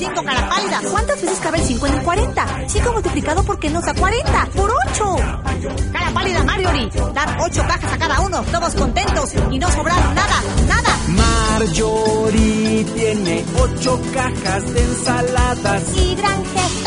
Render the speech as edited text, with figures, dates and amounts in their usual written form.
5, cara pálida. ¿Cuántas veces cabe el 5 en el 40? 5 multiplicado por qué nos da 40. ¡Por 8! Cara pálida, Marjorie. Dar 8 cajas a cada uno, todos contentos y no sobraron nada. Marjorie tiene 8 cajas de ensaladas. Y gran jefe